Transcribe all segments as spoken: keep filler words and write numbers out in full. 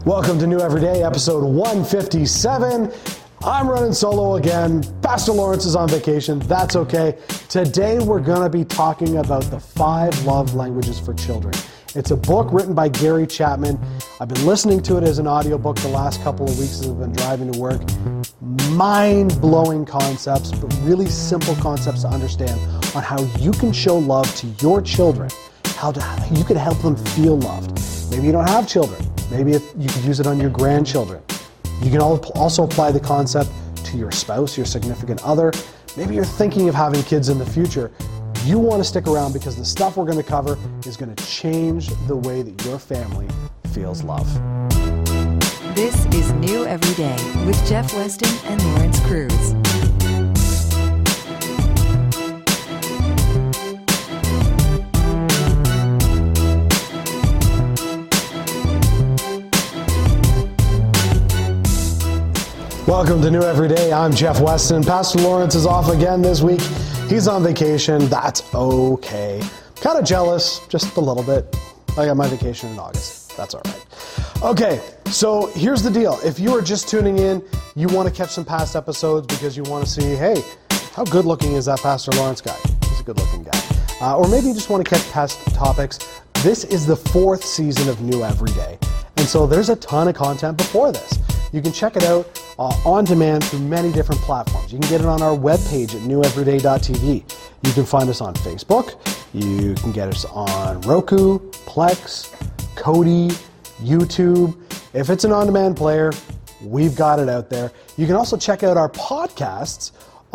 Welcome to New Everyday, episode one fifty-seven. I'm running solo again. Pastor Lawrence is on vacation. That's okay. Today we're going to be talking about the five love languages for children. It's a book written by Gary Chapman. I've been listening to it as an audiobook the last couple of weeks as I've been driving to work. Mind-blowing concepts, but really simple concepts to understand on how you can show love to your children, how to, how you can help them feel loved. Maybe you don't have children. Maybe if you could use it on your grandchildren. You can also apply the concept to your spouse, your significant other. Maybe you're thinking of having kids in the future. You want to stick around because the stuff we're going to cover is going to change the way that your family feels love. This is New Everyday with Jeff Weston and Lawrence Cruz. Welcome to New Everyday. I'm Jeff Weston. Pastor Lawrence is off again this week. He's on vacation. That's okay. Kind of jealous, just a little bit. I got my vacation in August. That's all right. Okay, so here's the deal. If you are just tuning in, you want to catch some past episodes because you want to see, hey, how good looking is that Pastor Lawrence guy? He's a good looking guy. Uh, or maybe you just want to catch past topics. This is the fourth season of New Everyday. And so there's a ton of content before this. You can check it out uh, on demand through many different platforms. You can get it on our webpage at new everyday dot t v. You can find us on Facebook. You can get us on Roku, Plex, Kodi, YouTube. If it's an on-demand player, we've got it out there. You can also check out our podcasts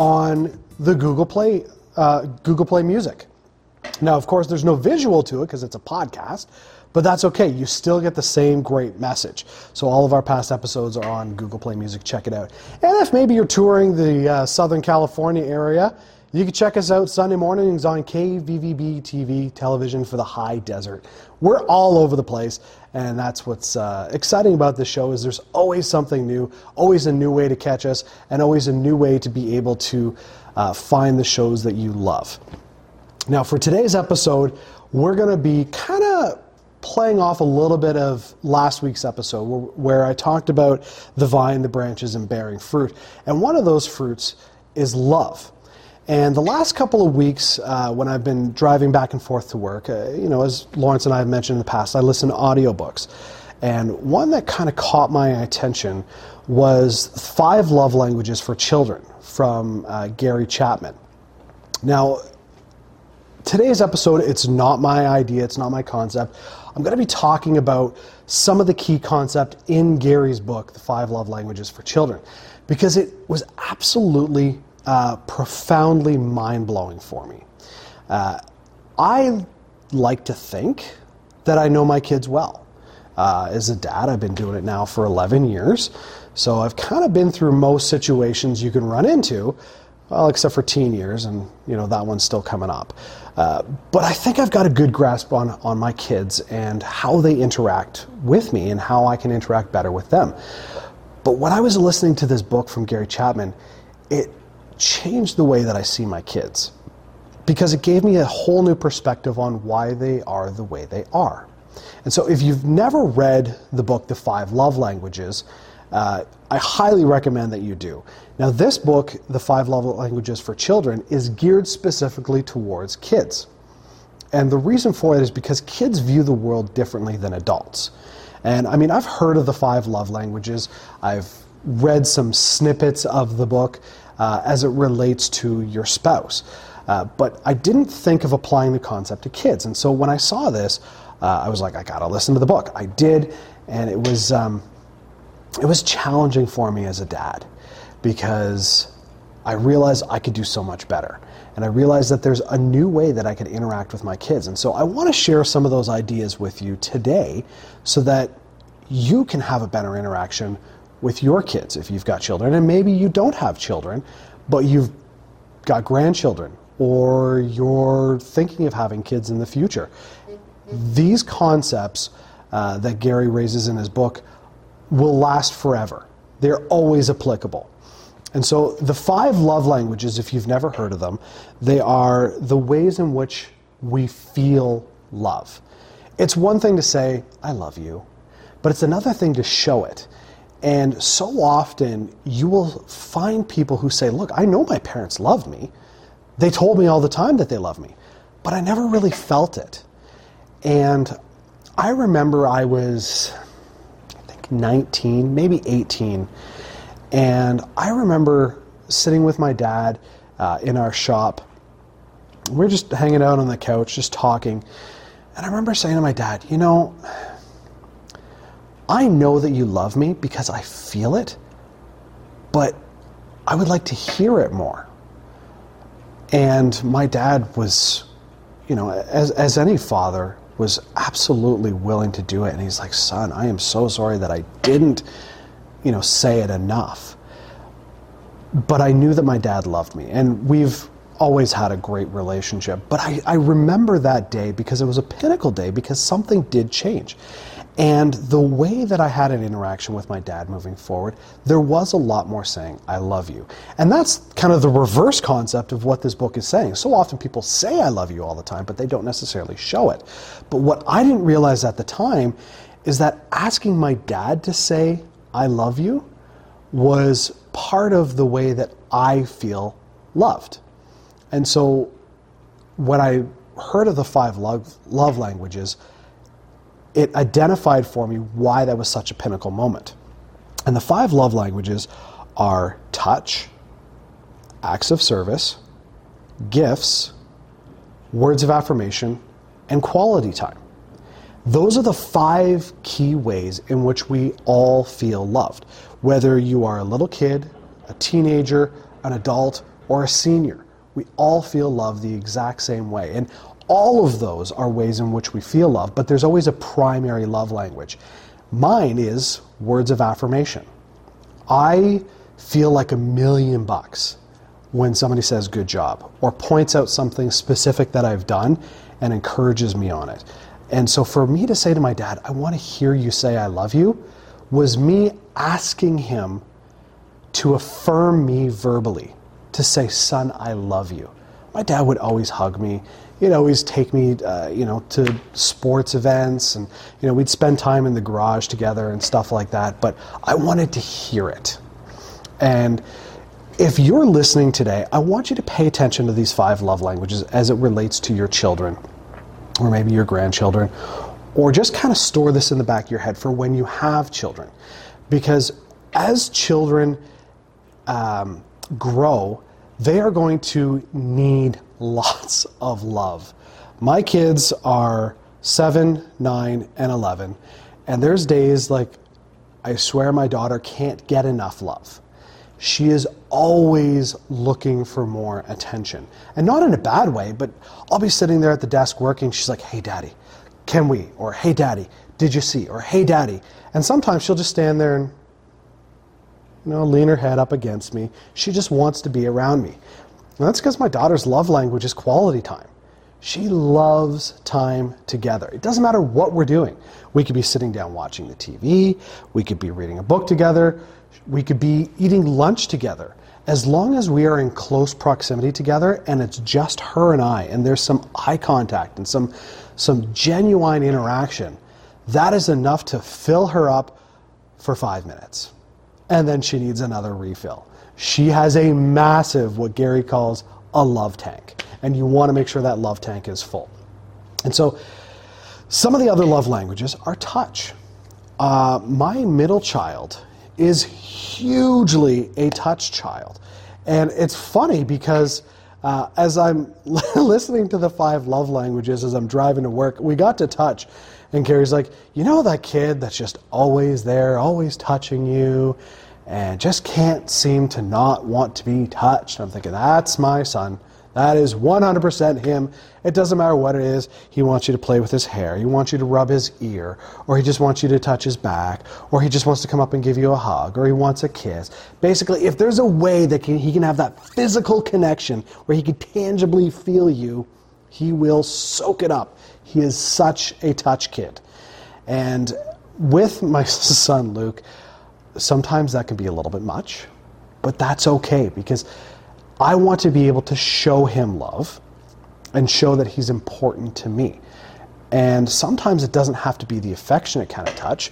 on the Google Play, uh, Google Play Music. Now, of course, there's no visual to it because it's a podcast, but that's okay. You still get the same great message. So all of our past episodes are on Google Play Music. Check it out. And if maybe you're touring the uh, Southern California area, you can check us out Sunday mornings on K V V B T V, television for the high desert. We're all over the place, and that's what's uh, exciting about this show is there's always something new, always a new way to catch us, and always a new way to be able to uh, find the shows that you love. Now, for today's episode, we're going to be kind of playing off a little bit of last week's episode where, where I talked about the vine, the branches, and bearing fruit. And one of those fruits is love. And the last couple of weeks, uh, when I've been driving back and forth to work, uh, you know, as Lawrence and I have mentioned in the past, I listen to audiobooks. And one that kind of caught my attention was Five Love Languages for Children from uh, Gary Chapman. Now, today's episode, it's not my idea, it's not my concept. I'm going to be talking about some of the key concept in Gary's book, The Five Love Languages for Children, because it was absolutely uh, profoundly mind-blowing for me. Uh, I like to think that I know my kids well. Uh, as a dad, I've been doing it now for eleven years, so I've kind of been through most situations you can run into. Well, except for teen years, and you know that one's still coming up. Uh, but I think I've got a good grasp on, on my kids and how they interact with me and how I can interact better with them. But when I was listening to this book from Gary Chapman, it changed the way that I see my kids because it gave me a whole new perspective on why they are the way they are. And so if you've never read the book, The Five Love Languages, Uh, I highly recommend that you do. Now, this book, The Five Love Languages for Children, is geared specifically towards kids. And the reason for it is because kids view the world differently than adults. And I mean, I've heard of the five love languages. I've read some snippets of the book uh, as it relates to your spouse. Uh, but I didn't think of applying the concept to kids. And so when I saw this, uh, I was like, I gotta listen to the book. I did, and it was... Um, It was challenging for me as a dad because I realized I could do so much better. And I realized that there's a new way that I could interact with my kids. And so I want to share some of those ideas with you today so that you can have a better interaction with your kids if you've got children. And maybe you don't have children, but you've got grandchildren or you're thinking of having kids in the future. These concepts uh, that Gary raises in his book will last forever. They're always applicable. And so the five love languages, if you've never heard of them, they are the ways in which we feel love. It's one thing to say, I love you, but it's another thing to show it. And so often you will find people who say, look, I know my parents loved me. They told me all the time that they loved me, but I never really felt it. And I remember I was, I think nineteen, maybe eighteen, and I remember sitting with my dad uh, in our shop. We were just hanging out on the couch, just talking. And I remember saying to my dad, you know, I know that you love me because I feel it, but I would like to hear it more. And my dad was, you know, as as any father, was absolutely willing to do it. And he's like, son, I am so sorry that I didn't, you know, say it enough. But I knew that my dad loved me, and we've always had a great relationship. But I, I remember that day because it was a pinnacle day, because something did change. And the way that I had an interaction with my dad moving forward, there was a lot more saying, I love you. And that's kind of the reverse concept of what this book is saying. So often people say I love you all the time, but they don't necessarily show it. But what I didn't realize at the time is that asking my dad to say I love you was part of the way that I feel loved. And so when I heard of the five love, love languages, it identified for me why that was such a pinnacle moment. And the five love languages are touch, acts of service, gifts, words of affirmation, and quality time. Those are the five key ways in which we all feel loved. Whether you are a little kid, a teenager, an adult, or a senior, we all feel loved the exact same way. And all of those are ways in which we feel love, but there's always a primary love language. Mine is words of affirmation. I feel like a million bucks when somebody says good job or points out something specific that I've done and encourages me on it. And so for me to say to my dad, I want to hear you say I love you, was me asking him to affirm me verbally, to say, son, I love you. My dad would always hug me. He'd always take me, uh, you know, to sports events, and you know, we'd spend time in the garage together and stuff like that. But I wanted to hear it. And if you're listening today, I want you to pay attention to these five love languages as it relates to your children, or maybe your grandchildren, or just kind of store this in the back of your head for when you have children, because as children um, grow, they are going to need lots of love. My kids are seven, nine, and eleven, and there's days like, I swear my daughter can't get enough love. She is always looking for more attention. And not in a bad way, but I'll be sitting there at the desk working, she's like, hey daddy, can we? Or hey daddy, did you see? Or hey daddy. And sometimes she'll just stand there and, you know, lean her head up against me. She just wants to be around me. And that's because my daughter's love language is quality time. She loves time together. It doesn't matter what we're doing. We could be sitting down watching the T V. We could be reading a book together. We could be eating lunch together. As long as we are in close proximity together and it's just her and I, and there's some eye contact and some, some genuine interaction, that is enough to fill her up for five minutes. And then she needs another refill. She has a massive, what Gary calls a love tank. And you want to make sure that love tank is full. And so some of the other love languages are touch. Uh, my middle child is hugely a touch child. And it's funny because uh, as I'm listening to the five love languages as I'm driving to work, we got to touch. And Gary's like, you know that kid that's just always there, always touching you, and just can't seem to not want to be touched. I'm thinking, that's my son. That is one hundred percent him. It doesn't matter what it is. He wants you to play with his hair. He wants you to rub his ear. Or he just wants you to touch his back. Or he just wants to come up and give you a hug. Or he wants a kiss. Basically, if there's a way that can, he can have that physical connection where he can tangibly feel you, he will soak it up. He is such a touch kid. And with my son, Luke, sometimes that can be a little bit much. But that's okay, because I want to be able to show him love and show that he's important to me. And sometimes it doesn't have to be the affectionate kind of touch.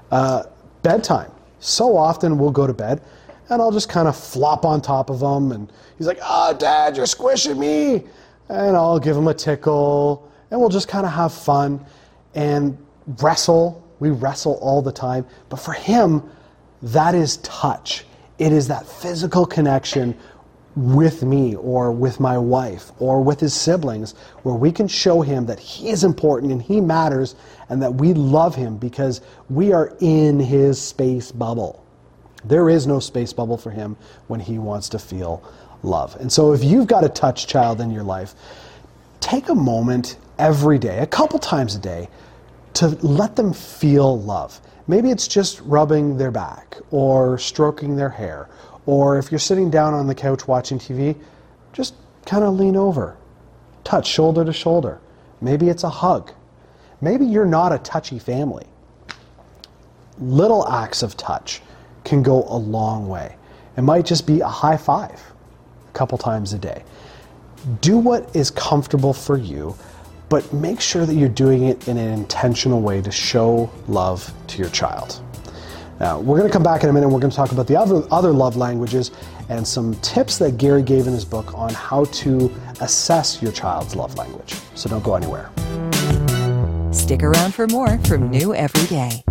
Uh, bedtime. So often we'll go to bed and I'll just kind of flop on top of him and he's like, "Oh, Dad, you're squishing me." And I'll give him a tickle and we'll just kind of have fun and wrestle. We wrestle all the time. But for him, that is touch. It is that physical connection with me or with my wife or with his siblings where we can show him that he is important and he matters and that we love him because we are in his space bubble. There is no space bubble for him when he wants to feel love. And so if you've got a touch child in your life, take a moment every day, a couple times a day, to let them feel love. Maybe it's just rubbing their back or stroking their hair. Or if you're sitting down on the couch watching T V, just kind of lean over, touch shoulder to shoulder. Maybe it's a hug. Maybe you're not a touchy family. Little acts of touch can go a long way. It might just be a high five a couple times a day. Do what is comfortable for you, but make sure that you're doing it in an intentional way to show love to your child. Now, we're going to come back in a minute and we're going to talk about the other, other love languages and some tips that Gary gave in his book on how to assess your child's love language. So don't go anywhere. Stick around for more from New Every Day.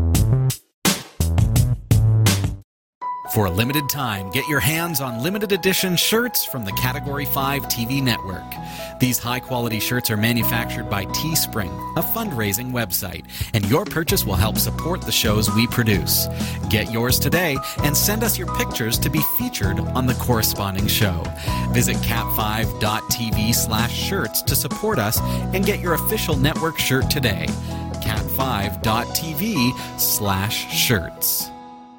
For a limited time, get your hands on limited edition shirts from the Category five T V network. These high-quality shirts are manufactured by Teespring, a fundraising website, and your purchase will help support the shows we produce. Get yours today and send us your pictures to be featured on the corresponding show. Visit cat five dot t v slash shirts to support us and get your official network shirt today. cat five dot t v slash shirts.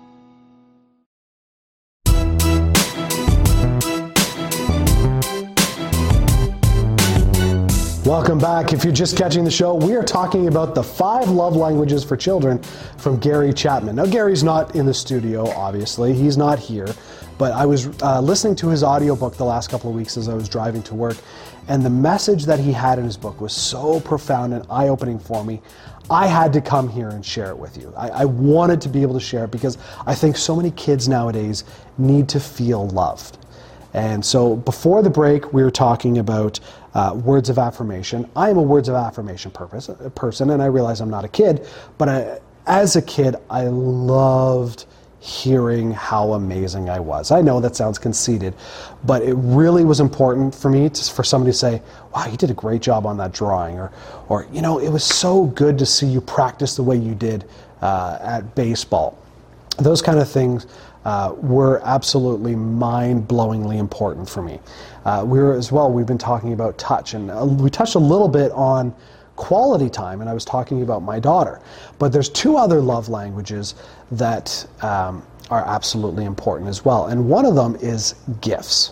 Welcome back. If you're just catching the show, we are talking about the five love languages for children from Gary Chapman. Now, Gary's not in the studio, obviously. He's not here. But I was uh, listening to his audiobook the last couple of weeks as I was driving to work, and the message that he had in his book was so profound and eye-opening for me. I had to come here and share it with you. I, I wanted to be able to share it because I think so many kids nowadays need to feel loved. And so before the break, we were talking about uh, words of affirmation. I am a words of affirmation purpose, a person, and I realize I'm not a kid, but I, as a kid, I loved hearing how amazing I was. I know that sounds conceited, but it really was important for me to, for somebody to say, "Wow, you did a great job on that drawing," or, or you know, it was so good to see you practice the way you did uh, at baseball. Those kind of things Uh, were absolutely mind-blowingly important for me. Uh, we were as well, we've been talking about touch, and uh, we touched a little bit on quality time, and I was talking about my daughter. But there's two other love languages that um, are absolutely important as well, and one of them is gifts.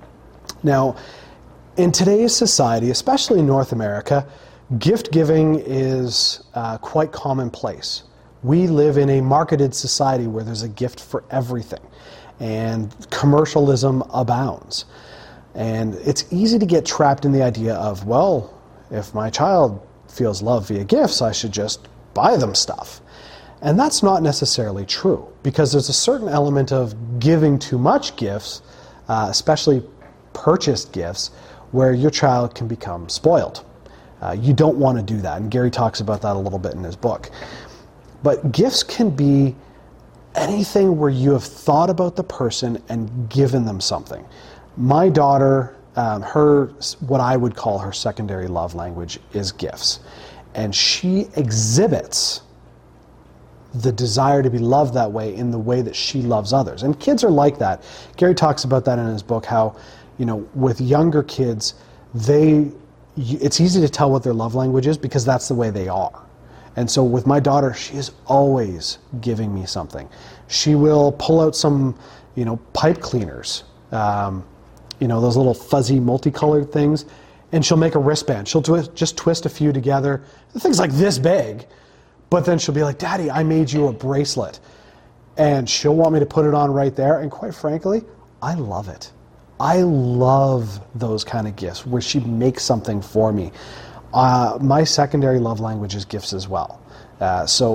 Now, in today's society, especially in North America, gift giving is uh, quite commonplace. We live in a marketed society where there's a gift for everything, and commercialism abounds. And it's easy to get trapped in the idea of, well, if my child feels love via gifts, I should just buy them stuff. And that's not necessarily true, because there's a certain element of giving too much gifts, uh, especially purchased gifts, where your child can become spoiled. Uh, you don't want to do that, and Gary talks about that a little bit in his book. But gifts can be anything where you have thought about the person and given them something. My daughter, um, her, what I would call her secondary love language is gifts. And she exhibits the desire to be loved that way in the way that she loves others. And kids are like that. Gary talks about that in his book, how, you know, with younger kids, they, it's easy to tell what their love language is because that's the way they are. And so with my daughter, she is always giving me something. She will pull out some, you know, pipe cleaners, um, you know, those little fuzzy multicolored things, and she'll make a wristband. She'll twi- just twist a few together, things like this big, but then she'll be like, "Daddy, I made you a bracelet." And she'll want me to put it on right there, and quite frankly, I love it. I love those kind of gifts where she makes something for me. Uh, my secondary love language is gifts as well. Uh, so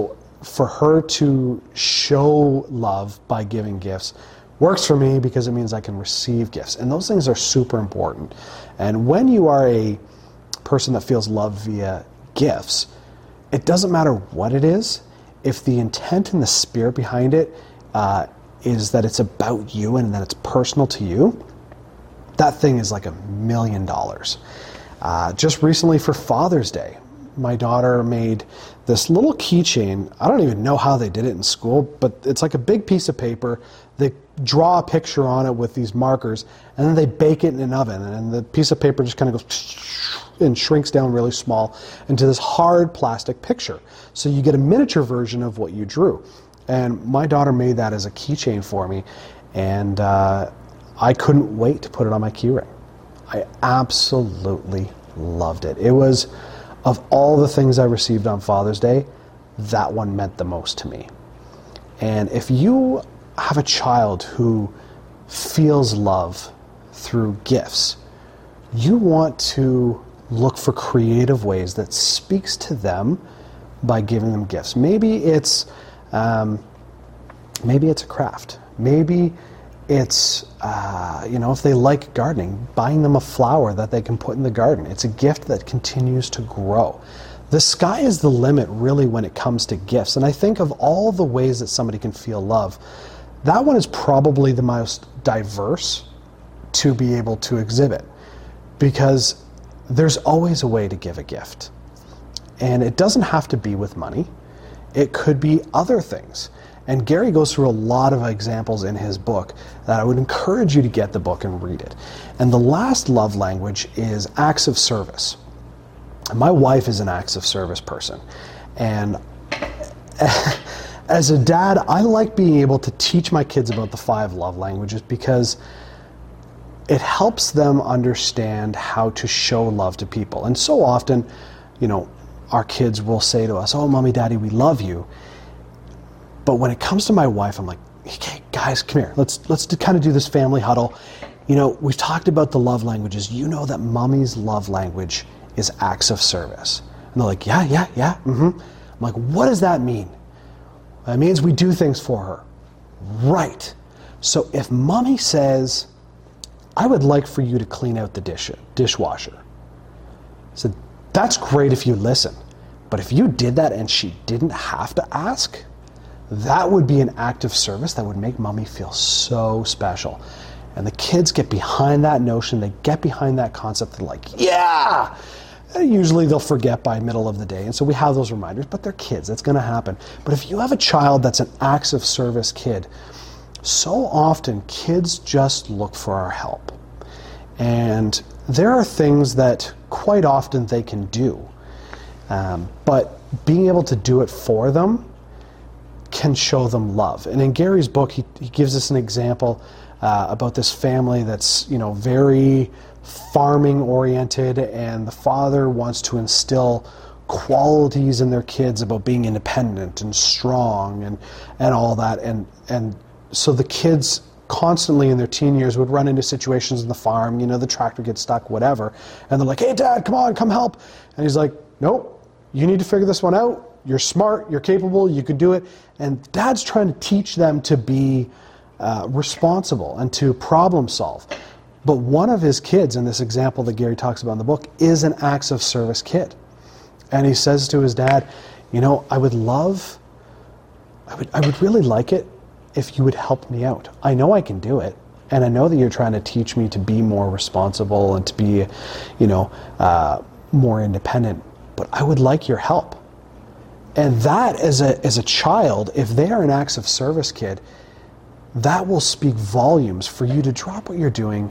for her to show love by giving gifts works for me because it means I can receive gifts. And those things are super important. And when you are a person that feels love via gifts, it doesn't matter what it is. If the intent and the spirit behind it uh, is that it's about you and that it's personal to you, that thing is like a million dollars. Uh, just recently for Father's Day, my daughter made this little keychain. I don't even know how they did it in school, but it's like a big piece of paper. They draw a picture on it with these markers, and then they bake it in an oven, and the piece of paper just kind of goes and shrinks down really small into this hard plastic picture. So you get a miniature version of what you drew. And my daughter made that as a keychain for me, and uh, I couldn't wait to put it on my keyring. I absolutely loved it. It was, of all the things I received on Father's Day, that one meant the most to me. And if you have a child who feels love through gifts, you want to look for creative ways that speaks to them by giving them gifts. Maybe it's um, maybe it's a craft. Maybe it's uh, you know, if they like gardening, buying them a flower that they can put in the garden. It's a gift that continues to grow. The sky is the limit, really, when it comes to gifts. And I think of all the ways that somebody can feel love, that one is probably the most diverse to be able to exhibit, because there's always a way to give a gift. And it doesn't have to be with money. It could be other things. And Gary goes through a lot of examples in his book that I would encourage you to get the book and read it. And the last love language is acts of service. My wife is an acts of service person. And as a dad, I like being able to teach my kids about the five love languages because it helps them understand how to show love to people. And so often, you know, our kids will say to us, "Oh, Mommy, Daddy, we love you." But when it comes to my wife, I'm like, "Okay, guys, come here. Let's let's do, kind of do this family huddle. You know, we've talked about the love languages. You know that Mommy's love language is acts of service." And they're like, "Yeah, yeah, yeah, mm-hmm." I'm like, "What does that mean?" That means we do things for her. Right. So if Mommy says, "I would like for you to clean out the dish dishwasher," I said, "That's great if you listen. But if you did that and she didn't have to ask, that would be an act of service that would make Mommy feel so special." And the kids get behind that notion. They get behind that concept. They're like, "Yeah!" And usually they'll forget by middle of the day. And so we have those reminders, but they're kids. That's going to happen. But if you have a child that's an acts of service kid, so often kids just look for our help. And there are things that quite often they can do. Um, but being able to do it for them can show them love. And in Gary's book, he, he gives us an example uh, about this family that's, you know, very farming oriented, and the father wants to instill qualities in their kids about being independent and strong and, and all that. And, and so the kids constantly in their teen years would run into situations in the farm, you know, the tractor gets stuck, whatever. And they're like, "Hey, Dad, come on, come help." And he's like, "Nope, you need to figure this one out. You're smart, you're capable, you could do it." And Dad's trying to teach them to be uh, responsible and to problem solve. But one of his kids, in this example that Gary talks about in the book, is an acts of service kid. And he says to his dad, "You know, I would love, I would, I would really like it if you would help me out. I know I can do it. And I know that you're trying to teach me to be more responsible and to be, you know, uh, more independent. But I would like your help." And that, as a as a child, if they are an acts of service kid, that will speak volumes for you to drop what you're doing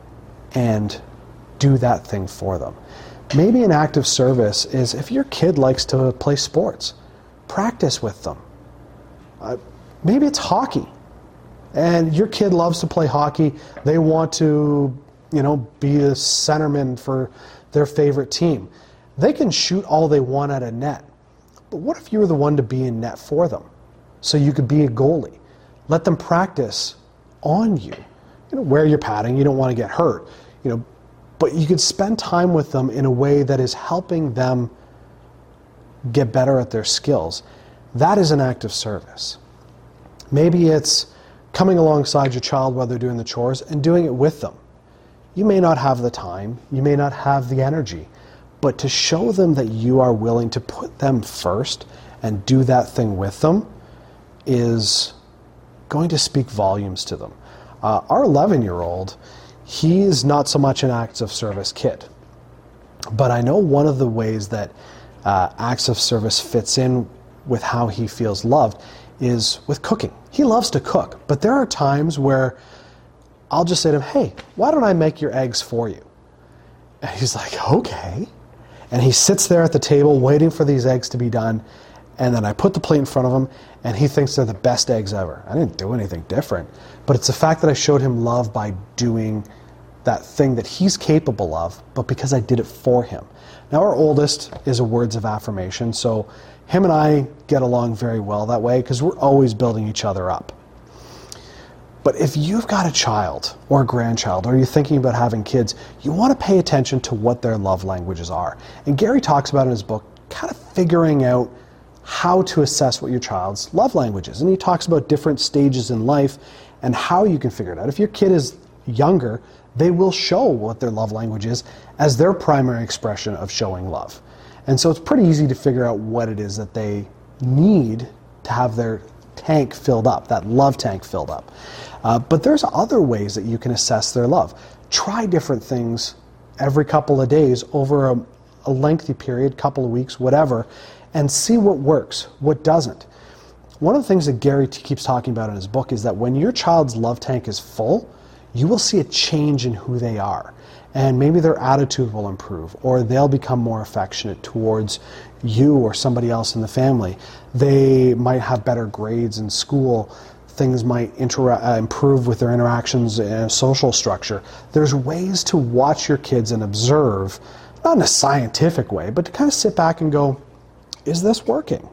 and do that thing for them. Maybe an act of service is if your kid likes to play sports, practice with them. Uh, maybe it's hockey, and your kid loves to play hockey. They want to, you know, be a centerman for their favorite team. They can shoot all they want at a net. But what if you were the one to be in net for them, so you could be a goalie? Let them practice on you. You know, wear your padding. You don't want to get hurt. You know, but you could spend time with them in a way that is helping them get better at their skills. that is an act of service. Maybe it's coming alongside your child while they're doing the chores and doing it with them. You may not have the time, you may not have the energy, but to show them that you are willing to put them first and do that thing with them is going to speak volumes to them. Uh, our eleven-year-old, he's not so much an acts of service kid, but I know one of the ways that uh, acts of service fits in with how he feels loved is with cooking. He loves to cook, but there are times where I'll just say to him, hey, why don't I make your eggs for you? And he's like, okay. And he sits there at the table waiting for these eggs to be done, and then I put the plate in front of him, and he thinks they're the best eggs ever. I didn't do anything different, but it's the fact that I showed him love by doing that thing that he's capable of, but because I did it for him. Now, our oldest is a words of affirmation, so him and I get along very well that way because we're always building each other up. But if you've got a child or a grandchild, or you're thinking about having kids, you want to pay attention to what their love languages are. And Gary talks about in his book kind of figuring out how to assess what your child's love language is. And he talks about different stages in life and how you can figure it out. If your kid is younger, they will show what their love language is as their primary expression of showing love. And so it's pretty easy to figure out what it is that they need to have their tank filled up, that love tank filled up. Uh, but there's other ways that you can assess their love. Try different things every couple of days over a, a lengthy period, couple of weeks, whatever, and see what works, what doesn't. One of the things that Gary t- keeps talking about in his book is that when your child's love tank is full, you will see a change in who they are. And maybe their attitude will improve, or they'll become more affectionate towards you or somebody else in the family. They might have better grades in school. Things might inter- uh, improve with their interactions and social structure. There's ways to watch your kids and observe, not in a scientific way, but to kind of sit back and go, is this working?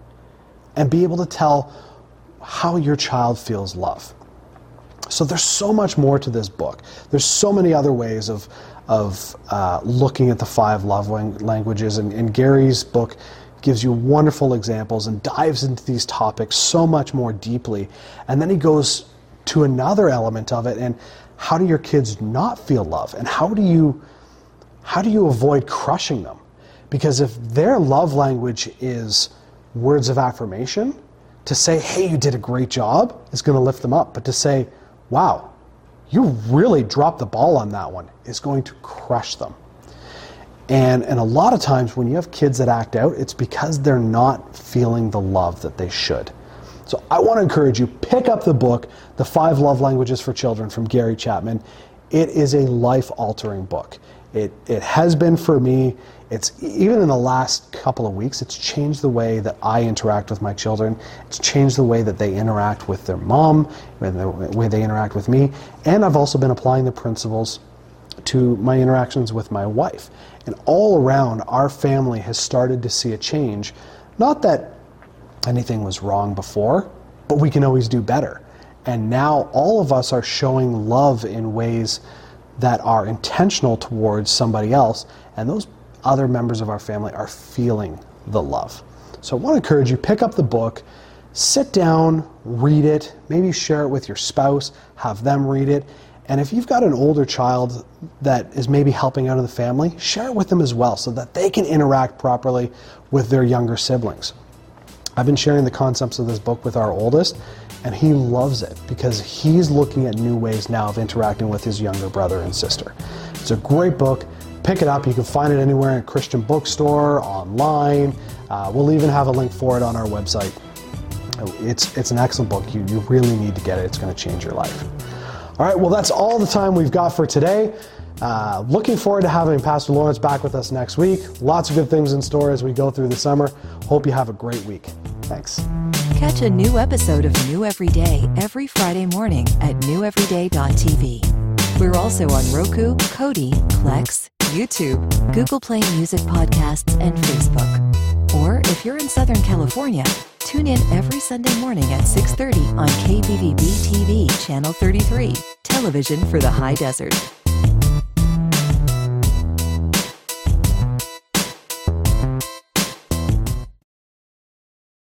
And be able to tell how your child feels love. So there's so much more to this book. There's so many other ways of of uh, looking at the five love languages, and, and Gary's book gives you wonderful examples and dives into these topics so much more deeply. And then he goes to another element of it, and how do your kids not feel love? And how do you how do you avoid crushing them? Because if their love language is words of affirmation, to say, hey, you did a great job, is going to lift them up. But to say, wow, you really dropped the ball on that one, is going to crush them. And, and a lot of times when you have kids that act out, it's because they're not feeling the love that they should. So I want to encourage you, pick up the book, The Five Love Languages for Children from Gary Chapman. It is a life-altering book. It, it has been for me. It's even in the last couple of weeks, it's changed the way that I interact with my children. It's changed the way that they interact with their mom, the way they interact with me. And I've also been applying the principles to my interactions with my wife. And all around, our family has started to see a change. Not that anything was wrong before, but we can always do better. And now all of us are showing love in ways that are intentional towards somebody else, and those other members of our family are feeling the love. So I want to encourage you, pick up the book, sit down, read it, maybe share it with your spouse, have them read it, and if you've got an older child that is maybe helping out in the family, share it with them as well so that they can interact properly with their younger siblings. I've been sharing the concepts of this book with our oldest, and he loves it because he's looking at new ways now of interacting with his younger brother and sister. It's a great book. Pick it up. You can find it anywhere in a Christian bookstore, online. Uh, we'll even have a link for it on our website. It's, it's an excellent book. You, you really need to get it. It's going to change your life. All right, well, that's all the time we've got for today. Uh, looking forward to having Pastor Lawrence back with us next week. Lots of good things in store as we go through the summer. Hope you have a great week. Thanks. Catch a new episode of New Every Day every Friday morning at new everyday dot t v. We're also on Roku, Kodi, Plex, YouTube, Google Play Music Podcasts, and Facebook. Or if you're in Southern California, tune in every Sunday morning at six thirty on K B V B T V Channel thirty-three, television for the high desert.